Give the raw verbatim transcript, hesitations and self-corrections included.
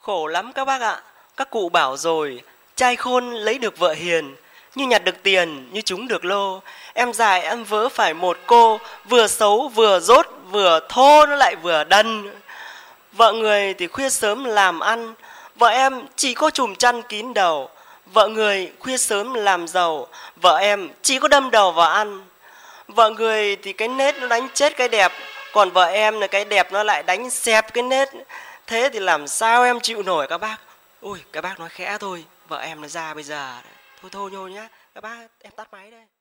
Khổ lắm các bác ạ. Các cụ bảo rồi, trai khôn lấy được vợ hiền, như nhặt được tiền, như trúng được lô. Em dài em vớ phải một cô, vừa xấu vừa dốt, vừa thô nó lại vừa đần. Vợ người thì khuya sớm làm ăn, vợ em chỉ có chùm chăn kín đầu. Vợ người khuya sớm làm giàu, vợ em chỉ có đâm đầu vào ăn. Vợ người thì cái nết nó đánh chết cái đẹp, còn vợ em là cái đẹp nó lại đánh xẹp cái nết. Thế thì làm sao em chịu nổi các bác. Ôi các bác nói khẽ thôi, vợ em nó ra bây giờ. Thôi thôi nhô nhá, các bác em tắt máy đây.